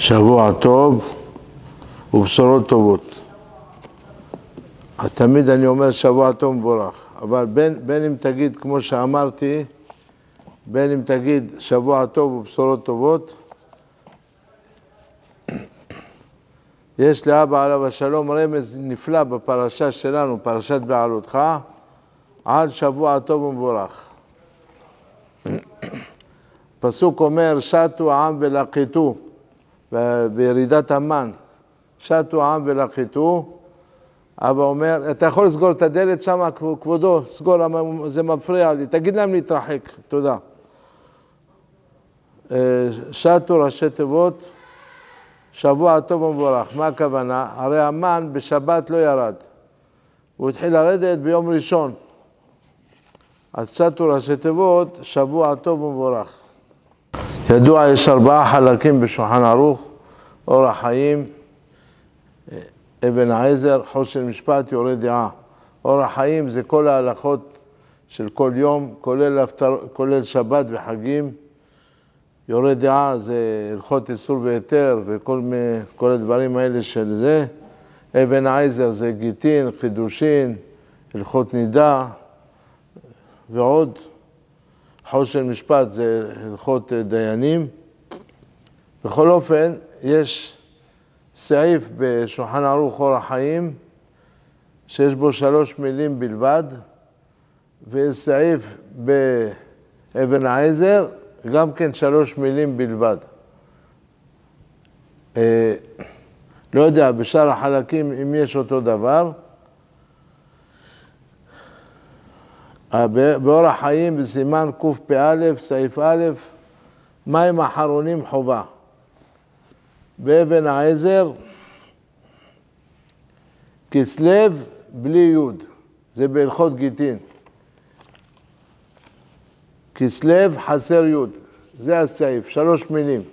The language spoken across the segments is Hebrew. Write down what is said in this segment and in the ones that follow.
שבוע טוב ובשורות טובות. תמיד אני אומר שבוע טוב מבורך, אבל בין אם תגיד כמו שאמרתי, בין אם תגיד שבוע טוב ובשורות טובות, יש לאבא עליו השלום רמז נפלא בפרשה שלנו, פרשת בעלותך, על שבוע טוב ומבורך. פסוק אומר, שתו העם ולחיתו, בירידת המן, שתו העם ולחיתו. אבא אומר, אתה יכול לסגור את הדלת שם, כבודו, סגור, זה מפריע לי, תגיד להם להתרחק, תודה. שתו ראשי תיבות, שבוע טוב ומבורך. מה הכוונה? הרי המן בשבת לא ירד, הוא התחיל לרדת ביום ראשון. אז שתו ראשי תיבות, שבוע טוב ומבורך. ידוע, יש 4 חלקים בשולחן ערוך, אור החיים, אבן העזר, חושן משפט, יורה דעה. אור החיים זה כל ההלכות של כל יום, כולל שבת וחגים. יורה דעה זה הלכות איסור והיתר וכל הדברים האלה של זה. אבן העזר זה גיטין, חידושין, הלכות נידה ועוד. חושן משפט זה הלכות דיינים. בכל אופן, יש סעיף בשולחן ערוך אור החיים, שיש בו 3 מילים בלבד, ויש סעיף באבן העזר, גם כן 3 מילים בלבד. לא יודע, בשאר החלקים אם יש אותו דבר. באור החיים בסימן קפ"א, סעיף א', מים אחרונים חובה. באבן העזר, כסלב בלי יוד, זה בהלכות גיטין. כסלב חסר יוד, זה הסעיף, 3 מילים.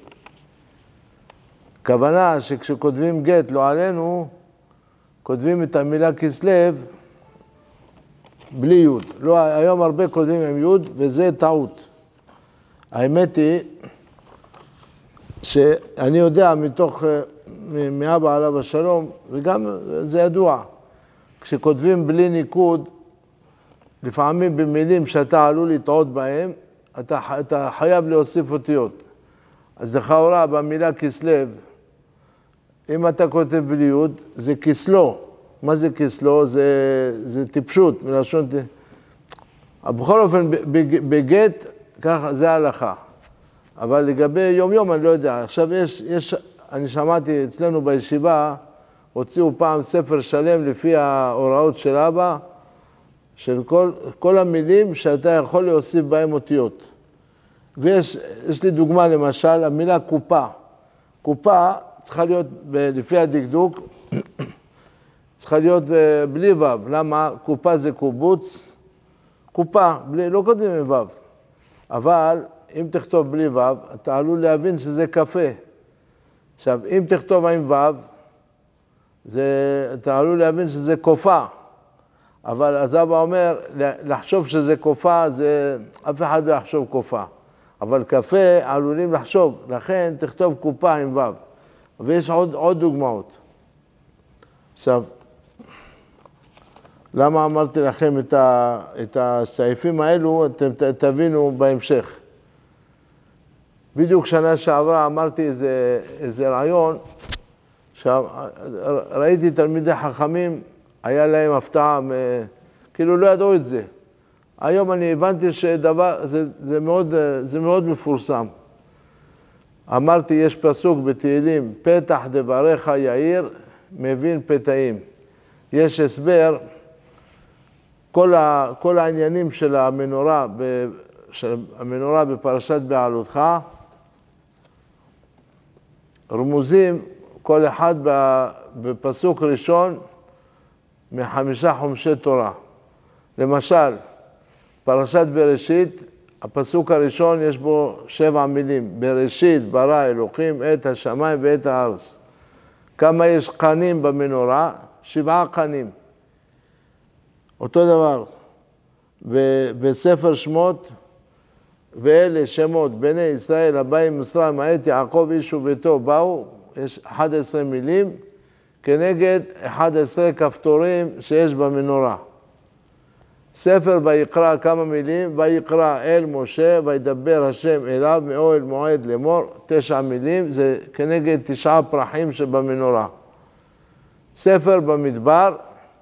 כוונה שכשכותבים גט לא עלינו, כותבים את המילה כסלב בלי יוד. לא, היום הרבה כותבים עם יוד, וזה טעות. האמת היא שאני יודע מאבא עליו השלום, וגם זה ידוע, כשכותבים בלי ניקוד, לפעמים במילים שאתה עלול לטעות בהם, אתה חייב להוסיף אותיות. אז לכאורה במילה כסלב, אם אתה כותב בלי יוד, זה כסלו. מה זה כסלו? זה טיפשות, מלשון בכל אופן, בגט, ככה, זה ההלכה. אבל לגבי יום אני לא יודע. עכשיו אני שמעתי אצלנו בישיבה, הוציאו פעם ספר שלם לפי ההוראות של אבא, של כל המילים שאתה יכול להוסיף בהם אותיות. ויש לי דוגמה למשל, המילה קופה. קופה צריכה להיות, לפי הדקדוק, צריכה להיות בלי וו. למה? קופה זה קובוץ, קופה, לא קודם עם וו. אבל אם תכתוב בלי וו, אתה עלול להבין שזה קפה. עכשיו, אם תכתוב עם וו, אתה עלול להבין שזה קופה. אבל אז אבא אומר, לחשוב שזה קופה, אף אחד לא יחשוב קופה. אבל קפה עלולים לחשוב, לכן תכתוב קופה עם וו. ויש עוד דוגמאות. עכשיו, למה אמרתי לכם את הסעיפים האלו, אתם תבינו בהמשך. בדיוק שנה שעברה אמרתי איזה רעיון, ראיתי תלמידי חכמים, היה להם הפתעה, כאילו לא ידעו את זה. היום אני הבנתי שדבר, זה מאוד מפורסם. אמרתי, יש פסוק בתהילים, פתח דבריך יאיר, מבין פתאים. יש הסבר, כל העניינים של המנורה בפרשת בעלותך, רמוזים כל אחד בפסוק ראשון מ5 חומשי תורה. למשל, פרשת בראשית, הפסוק הראשון יש בו 7 מילים. בראשית ברא אלוקים את השמיים ואת הארץ. כמה יש קנים במנורה? 7 קנים. אותו דבר. בספר שמות, ואלה שמות בני ישראל הבאים מצרים, העת יעקב איש וביתו באו, יש 11 מילים, כנגד 11 כפתורים שיש במנורה. ספר ויקרא כמה מילים, ויקרא אל משה, וידבר השם אליו מאוהל מועד לאמור, 9 מילים, זה כנגד 9 פרחים שבמנורה. ספר במדבר,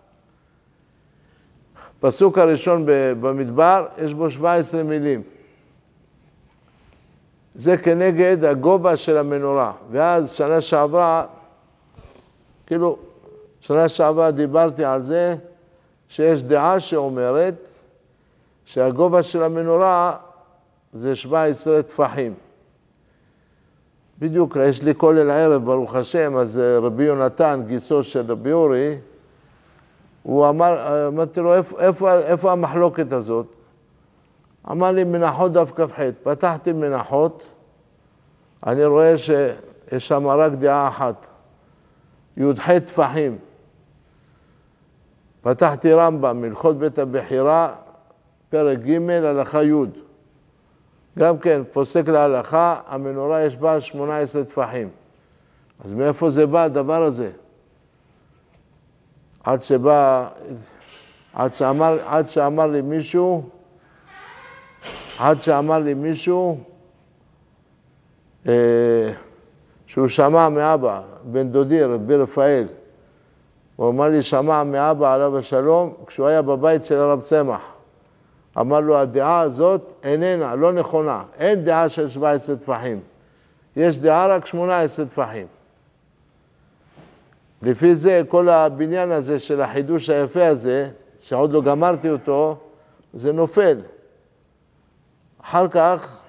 פסוק הראשון במדבר, יש בו 17 מילים. זה כנגד הגובה של המנורה. ואז שנה שעברה, שנה שעברה דיברתי על זה, שיש דעה שאומרת שהגובה של המנורה זה 17 טפחים. בדיוק, יש לי כולל הערב, ברוך השם, אז רבי יונתן, גיסו של רבי אורי, הוא אמרתי לו, איפה המחלוקת הזאת? אמר לי, מנחות דף כ"ח. פתחתי מנחות, אני רואה שיש שם רק דעה אחת, י"ח טפחים. פתחתי רמב"ם, הלכות בית הבחירה, פרק ג' הלכה י'. גם כן, פוסק להלכה, המנורה יש בה 18 טפחים. אז מאיפה זה בא הדבר הזה? עד שאמר לי מישהו, שהוא שמע מאבא, בן דודי, רבי רפאל. הוא אמר לי, שמע מאבא עליו השלום, כשהוא היה בבית של הרב צמח. אמר לו, הדעה הזאת איננה, לא נכונה. אין דעה של 17 טפחים. יש דעה רק 18 טפחים. לפי זה, כל הבניין הזה של החידוש היפה הזה, שעוד לא גמרתי אותו, זה נופל. אחר כך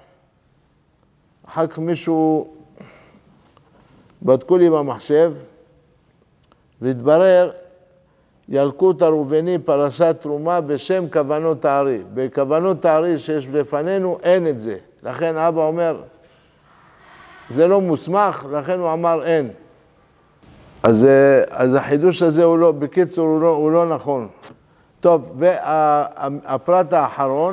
מישהו בדקו לי במחשב, והתברר ילקוט הראובני פרשת תרומה בשם כוונות הארי. בכוונות הארי שיש לפנינו אין את זה. לכן אבא אומר, זה לא מוסמך, לכן הוא אמר אין. אז החידוש הזה הוא לא, בקיצור הוא לא נכון. טוב, והפרט האחרון,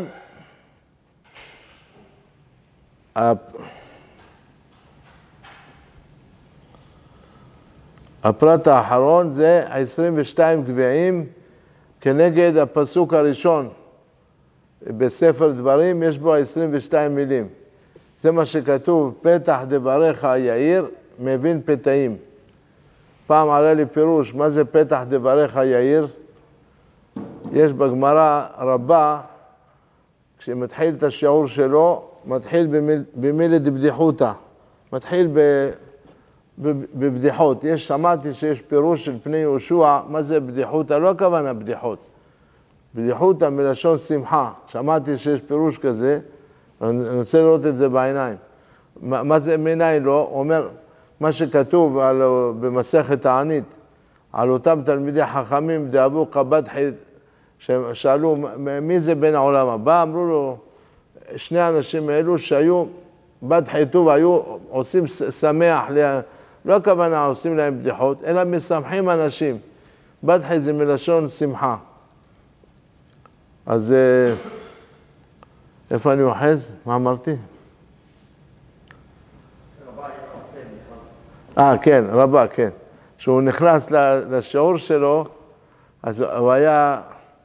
הפרט האחרון זה 22 גביעים כנגד הפסוק הראשון בספר דברים, יש בו 22 מילים. זה מה שכתוב, פתח דבריך יאיר, מבין פתאים. פעם עלה לי פירוש, מה זה פתח דבריך יאיר? יש בגמרא רבה, כשמתחיל את השיעור שלו, מתחיל במילי דבדיחותא, מתחיל בבדיחות. שמעתי שיש פירוש של פני יהושע, מה זה בדיחותא? לא הכוונה בדיחות. בדיחותא מלשון שמחה. שמעתי שיש פירוש כזה, אני רוצה לראות את זה בעיניים. מה זה מעיניים לא? הוא אומר, מה שכתוב במסכת הענית, על אותם תלמידי חכמים, דאבו קבדחי, ששאלו, מי זה בין העולם הבא? אמרו לו, שני אנשים האלו שהיו בדחי טוב, היו עושים שמח, לא הכוונה עושים להם בדיחות, אלא משמחים אנשים. בדחי זה מלשון שמחה. אז איפה אני אוחז? מה אמרתי? כן, רבה, כן. כשהוא נכנס לשיעור שלו, אז הוא היה...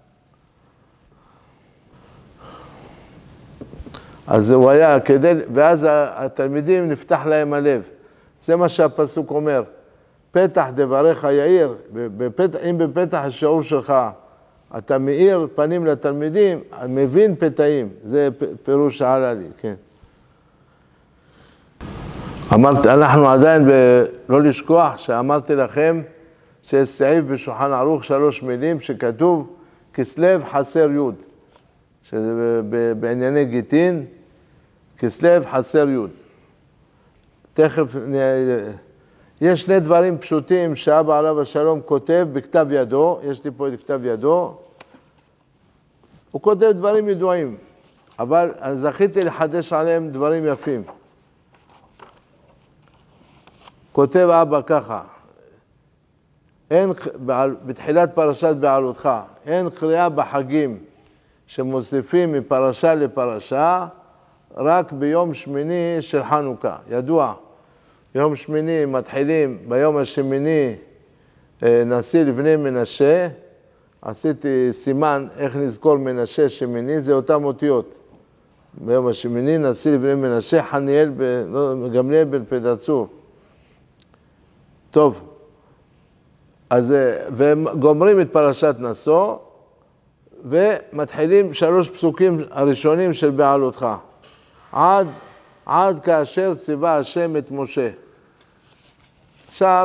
ואז התלמידים נפתח להם הלב. זה מה שהפסוק אומר. פתח דבריך יאיר, אם בפתח השיעור שלך אתה מאיר פנים לתלמידים, מבין פתאים. זה פירוש שעלה לי, כן. אנחנו עדיין לא לשכוח שאמרתי לכם שיש סעיף בשולחן ערוך 3 מילים שכתוב כסלו חסר י', שזה בענייני גיטין, כסלו חסר י'. תכף, יש שני דברים פשוטים שאבא עליו השלום כותב בכתב ידו, יש לי פה את כתב ידו, הוא כותב דברים ידועים, אבל זכיתי לחדש עליהם דברים יפים. כותב אבא ככה, בתחילת פרשת בעלותך, אין קריאה בחגים שמוסיפים מפרשה לפרשה, רק ביום שמיני של חנוכה. ידוע יום שמיני מתחילים, ביום השמיני נשיא לבני מנשה, עשיתי סימן איך נזכור מנשה שמיני, זה אותם אותיות. ביום השמיני נשיא לבני מנשה, חניאל, גמליאל בן פדצור. טוב, אז וגומרים את פרשת נשוא, ומתחילים 3 פסוקים הראשונים של בעלותך. עד כאשר ציווה השם את משה. עכשיו,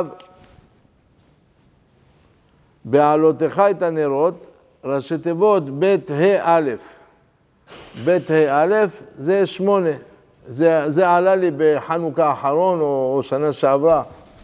בעלותך את הנרות, ראשי תיבות בית ה' א'. בית ה' א' זה 8. זה עלה לי בחנוכה האחרון או שנה שעברה.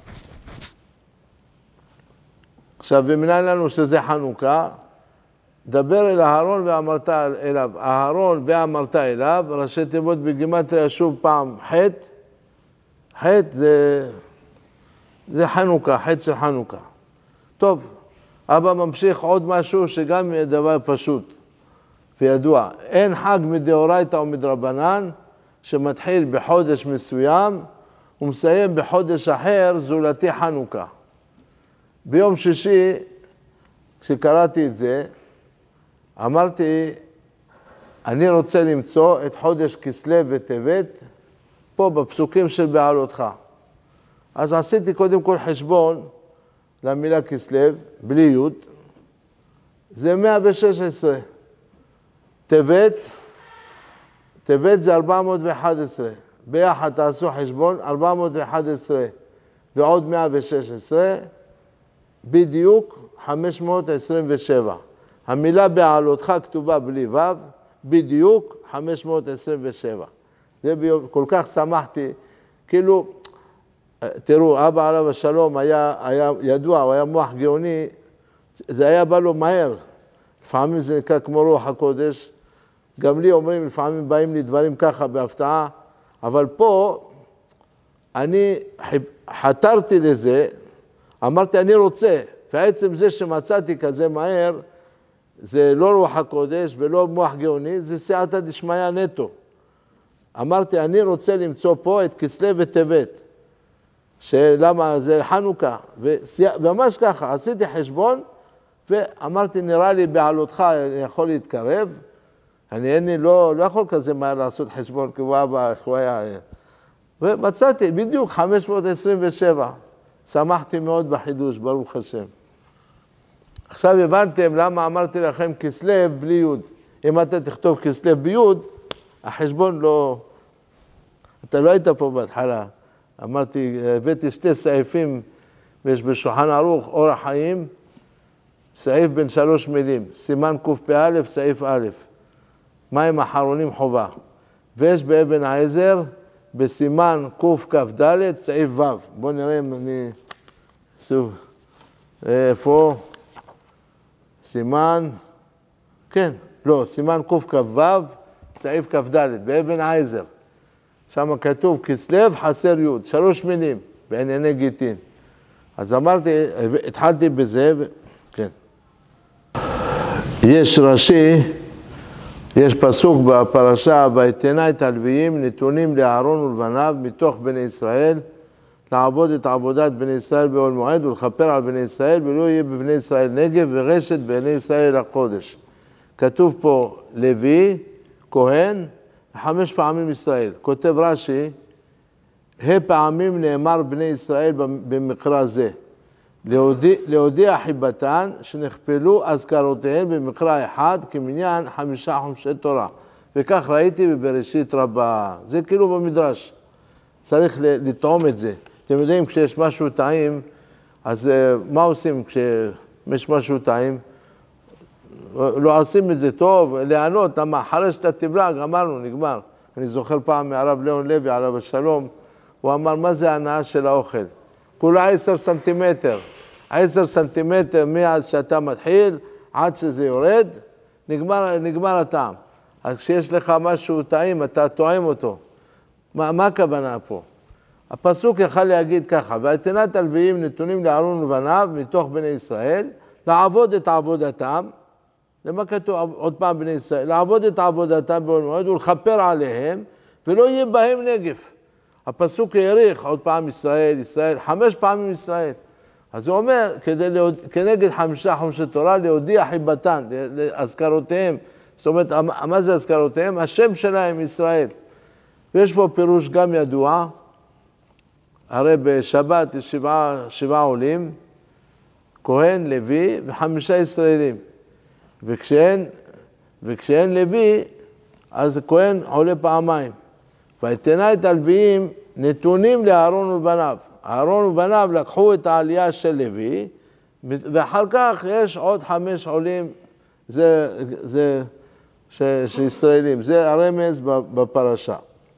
עכשיו, ומנין לנו שזה חנוכה, דבר אל אהרון ואמרת אליו. אהרון ואמרת אליו, ראשי תיבות בגימטריה שוב פעם חטא. חטא זה חנוכה, חטא של חנוכה. טוב, אבא ממשיך עוד משהו שגם דבר פשוט וידוע. אין חג מדאורייתא או מדרבנן שמתחיל בחודש מסוים ומסיים בחודש אחר זולתי חנוכה. ביום שישי, כשקראתי את זה, אמרתי, אני רוצה למצוא את חודש כסלו וטבת פה בפסוקים של בעלותך. אז עשיתי קודם כל חשבון למילה כסלו, בלי יוד, זה 116. טבת זה 411. ביחד תעשו חשבון, 411 ועוד 116, בדיוק 527. המילה בעלותך כתובה בלי ו', בדיוק 527. זה כל כך שמחתי, כאילו, תראו, אבא עליו השלום היה ידוע, הוא היה מוח גאוני, זה היה בא לו מהר. לפעמים זה נקרא כמו רוח הקודש, גם לי אומרים, לפעמים באים לי דברים ככה בהפתעה, אבל פה אני חתרתי לזה, אמרתי אני רוצה, ועצם זה שמצאתי כזה מהר, זה לא רוח הקודש ולא מוח גאוני, זה סייעתא דשמיא נטו. אמרתי אני רוצה למצוא פה את כסלו וטבת. שלמה זה חנוכה, וממש ככה, עשיתי חשבון, ואמרתי, נראה לי בעלותך יכול להתקרב, אני לא יכול כזה מהר לעשות חשבון, כי הוא אבא, איך הוא היה, ומצאתי, בדיוק 527, שמחתי מאוד בחידוש, ברוך השם. עכשיו הבנתם למה אמרתי לכם כסלו בלי יוד, אם אתה תכתוב כסלו ביוד, החשבון לא, אתה לא היית פה בהתחלה, אמרתי, הבאתי 2 סעיפים, ויש בשולחן ערוך אור החיים, סעיף בין 3 מילים, סימן קפ"א, סעיף א', מים אחרונים חובה. ויש באבן העזר, בסימן קכ"ד, סעיף ו'. בואו נראה אם אני... איפה? סימן... כן, לא, סימן קכ"ו, סעיף כ"ד, באבן העזר. שם כתוב, כסלו חסר יוד, 3 מילים, בענייני גיטין. אז אמרתי, התחלתי בזה, כן. יש רש"י, יש פסוק בפרשה, ויתנה את הלוויים נתונים לאהרון ולבניו מתוך בני ישראל, לעבוד את עבודת בני ישראל באוהל מועד ולכפר על בני ישראל, ולא יהיה בבני ישראל נגב ורשת בני ישראל הקודש. כתוב פה לוי, כהן, 5 פעמים ישראל. כותב רש"י, פעמים נאמר בני ישראל במקרא זה. להודיע חיבתן שנכפלו אזכרותיהן במקרא אחד כמניין 5 חומשי תורה. וכך ראיתי בבראשית רבה. זה כאילו במדרש. צריך לטעום את זה. אתם יודעים, כשיש משהו טעים, אז מה עושים כשיש משהו טעים? לא עושים את זה טוב, לענות, למה אחרי שאתה תבלע, אמרנו, נגמר. אני זוכר פעם מהרב ליאון לוי, עליו השלום, הוא אמר, מה זה ההנאה של האוכל? כולה 10 סנטימטר. 10 סנטימטר מאז שאתה מתחיל, עד שזה יורד, נגמר הטעם. אז כשיש לך משהו טעים, אתה טועם אותו. מה הכוונה פה? הפסוק יכל להגיד ככה, ויתנה את הלוויים נתונים לאהרון ובניו מתוך בני ישראל, לעבוד את עבודתם, למה כתוב עוד פעם בני ישראל? לעבוד את עבודתם באוהל מועד ולכפר עליהם, ולא יהיה בהם נגף. הפסוק העריך עוד פעם ישראל, ישראל, 5 פעמים ישראל. אז הוא אומר, כנגד 5 חומשי תורה, להודיע חיבתן, להזכרותיהם. זאת אומרת, מה זה הזכרותיהם? השם שלהם ישראל. ויש פה פירוש גם ידוע, הרי בשבת יש 7 עולים, כהן, לוי ו5 ישראלים. וכשאין לוי, אז כהן עולה פעמיים. ויתנה את הלוויים נתונים לאהרון ובניו. אהרון ובניו לקחו את העלייה של לוי, ואחר כך יש עוד 5 עולים, זה שישראלים. זה הרמז בפרשה.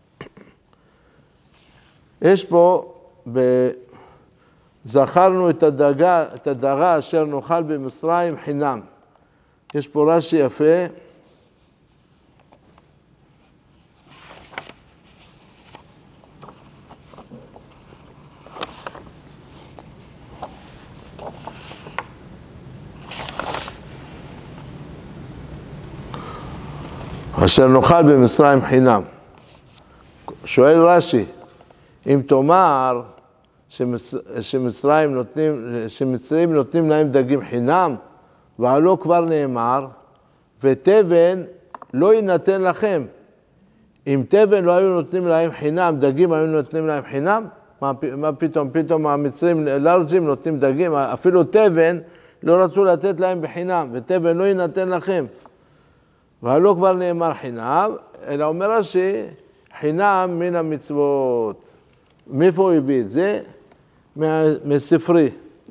יש פה, זכרנו את הדגה אשר נאכל במצרים חינם. יש פה רש"י יפה. אשר נאכל במצרים חינם. שואל רש"י, אם תאמר שמצרים נותנים להם דגים חינם, והלא כבר נאמר, ותבן לא יינתן לכם. אם תבן לא היו נותנים להם חינם, דגים היו נותנים להם חינם? מה פתאום המצרים לארג'ים נותנים דגים? אפילו תבן לא רצו לתת להם בחינם, ותבן לא יינתן לכם. והלא כבר נאמר חינם, אלא אומר רש"י, חינם מן המצוות. מאיפה הוא הביא את זה? מספרי.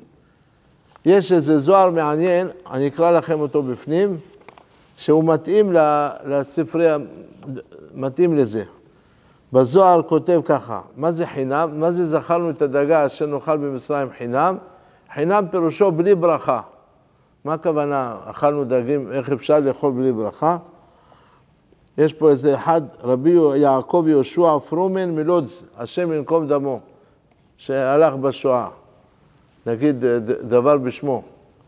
יש איזה זוהר מעניין, אני אקרא לכם אותו בפנים, שהוא מתאים לספרי, מתאים לזה. בזוהר כותב ככה, מה זה חינם? מה זה זכרנו את הדגה אשר נאכל במצרים חינם? חינם פירושו בלי ברכה. מה הכוונה? אכלנו דגים, איך אפשר לאכול בלי ברכה? יש פה איזה אחד, רבי יעקב יהושע פרומן מלודז, השם ינקום דמו, שהלך בשואה. נגיד דבר בשמו.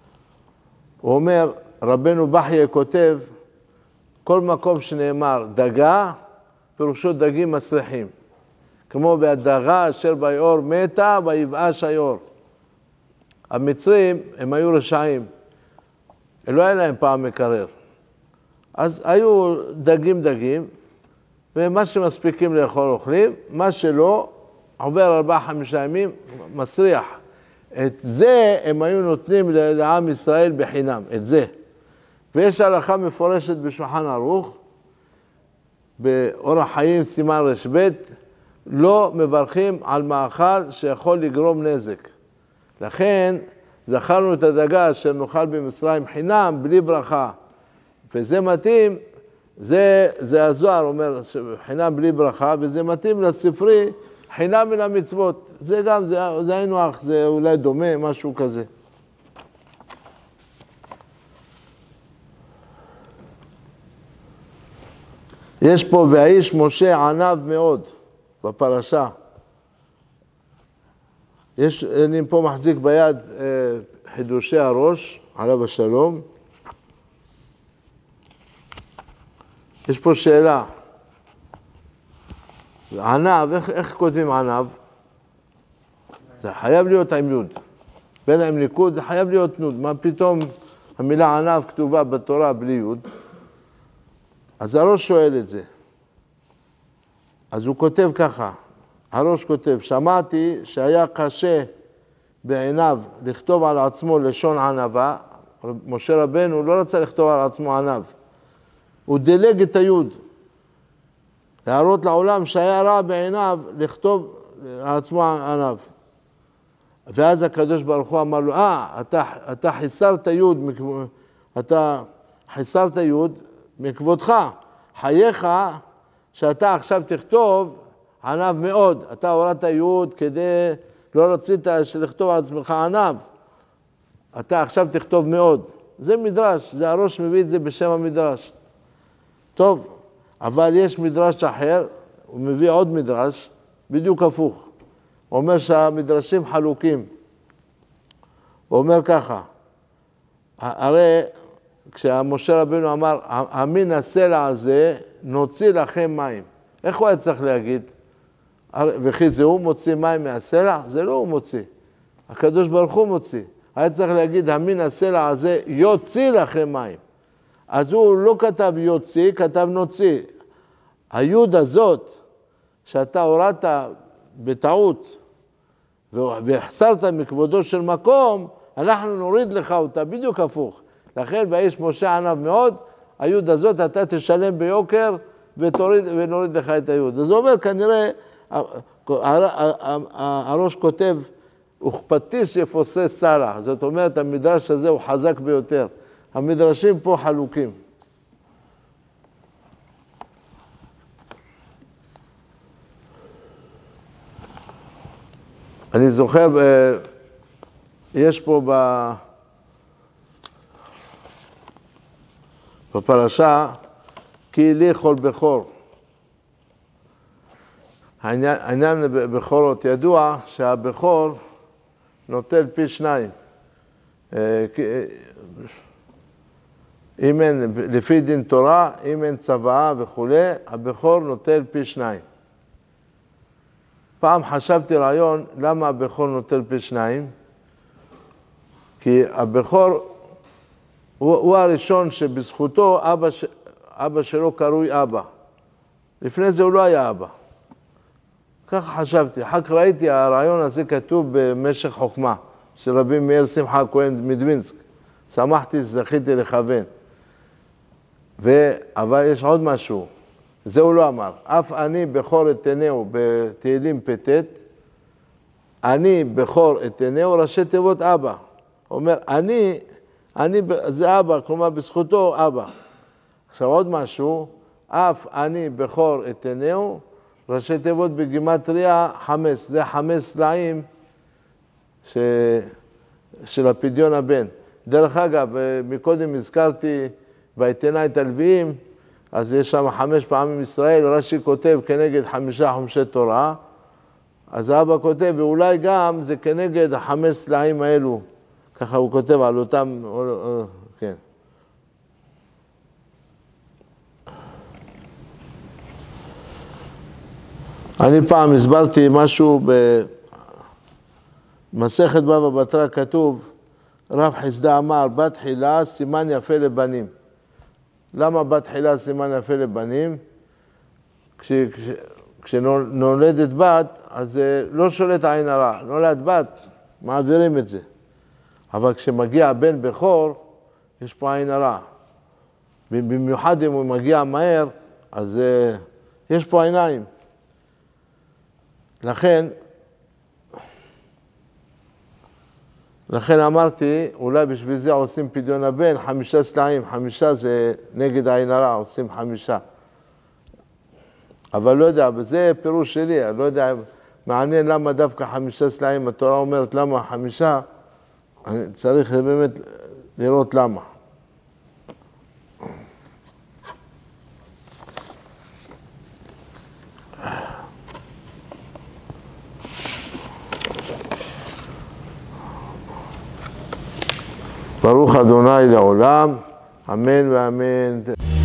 הוא אומר, רבנו בחיה כותב, כל מקום שנאמר דגה, פירושו דגים מסריחים. כמו בהדגה אשר ביאור מתה, ויבאש היאור. המצרים הם היו רשעים. לא היה להם פעם מקרר. אז היו דגים, ומה שמספיקים לאכול אוכלים, מה שלא, עובר 4-5 ימים, מסריח. את זה הם היו נותנים לעם ישראל בחינם, את זה. ויש הלכה מפורשת בשולחן ערוך, באורח חיים סימן רשב"ת, לא מברכים על מאכל שיכול לגרום נזק. לכן זכרנו את הדגה אשר נאכל במצרים חינם בלי ברכה. וזה מתאים, זה הזוהר אומר חינם בלי ברכה, וזה מתאים לספרי חינם מן המצוות. זה גם, זה היינו אח, זה אולי דומה, משהו כזה. יש פה, והאיש משה ענב מאוד בפרשה. אני פה מחזיק ביד חידושי הראש, עליו השלום. יש פה שאלה. ענב, איך כותבים ענב? זה חייב להיות עם יוד. בין עם ניקוד זה חייב להיות נוד. מה פתאום המילה ענב כתובה בתורה בלי יוד? אז הראש שואל את זה. אז הוא כותב ככה. הראש כותב, שמעתי שהיה קשה בעיניו לכתוב על עצמו לשון ענבה. משה רבנו לא רצה לכתוב על עצמו ענב. הוא דילג את היוד. להראות לעולם שהיה רע בעיניו לכתוב על עצמו ענב. ואז הקדוש ברוך הוא אמר לו, אתה חיסרת יוד מכבודך. חייך שאתה עכשיו תכתוב ענב מאוד. אתה הורדת יוד כדי, לא רצית לכתוב על עצמך ענב. אתה עכשיו תכתוב מאוד. זה מדרש, זה הראש מביא את זה בשם המדרש. טוב, אבל יש מדרש אחר, הוא מביא עוד מדרש, בדיוק הפוך. הוא אומר שהמדרשים חלוקים. הוא אומר ככה, הרי כשמשה רבינו אמר, מן הסלע הזה נוציא לכם מים. איך הוא היה צריך להגיד? וכי זה הוא מוציא מים מהסלע? זה לא הוא מוציא. הקדוש ברוך הוא מוציא. היה צריך להגיד, המין הסלע הזה יוציא לכם מים. אז הוא לא כתב יוציא, כתב נוציא. היוד הזאת, שאתה הורדת בטעות, והחסרת מכבודו של מקום, אנחנו נוריד לך אותה, בדיוק הפוך. לכן, והאיש משה ענב מאוד, היוד הזאת אתה תשלם ביוקר, ונוריד לך את היוד. אז הוא אומר, כנראה, הראש כותב, וכפטיש יפוסס סלע. זאת אומרת, המדרש הזה הוא חזק ביותר. המדרשים פה חלוקים. אני זוכר, יש פה בפרשה, כי לי כל בכור. העניין בכורות ידוע שהבכור נוטל פי 2. אם אין, לפי דין תורה, אם אין צוואה וכו', הבכור נוטל פי 2. פעם חשבתי רעיון, למה הבכור נוטל פי 2? כי הבכור הוא הראשון שבזכותו אבא שלו קרוי אבא. לפני זה הוא לא היה אבא. ככה חשבתי. אחר כך ראיתי, הרעיון הזה כתוב במשך חוכמה, של רבי מאיר שמחה כהן מדווינסק. שמחתי שזכיתי לכוון. אבל יש עוד משהו. זה הוא לא אמר. אף אני בכור אתנהו בתהילים פטט, אני בכור אתנהו ראשי תיבות אבא. הוא אומר, אני זה אבא, כלומר בזכותו אבא. עכשיו עוד משהו, אף אני בכור אתנהו, ראשי תיבות בגימטריה 5, זה 5 סלעים של הפדיון הבן. דרך אגב, מקודם הזכרתי ויתנה את הלוויים, אז יש שם 5 פעמים ישראל, רש"י כותב כנגד 5 חומשי תורה, אז האבא כותב, ואולי גם זה כנגד 5 סלעים האלו, ככה הוא כותב על אותם, כן. אני פעם הסברתי משהו במסכת בבא בתרא כתוב, רב חסדא אמר, בת חילה סימן יפה לבנים. למה בת חילה סימן יפה לבנים? כשנולדת בת, אז לא שולט עין הרע. נולד בת, מעבירים את זה. אבל כשמגיע בן בכור, יש פה עין הרע. במיוחד אם הוא מגיע מהר, אז יש פה עיניים. לכן אמרתי, אולי בשביל זה עושים פדיון הבן, 5 סלעים, 5 זה נגד העין הרע, עושים 5. אבל לא יודע, וזה פירוש שלי, אני לא יודע, מעניין למה דווקא 5 סלעים, התורה אומרת למה 5, אני צריך באמת לראות למה. ברוך אדוני לעולם, אמן ואמן.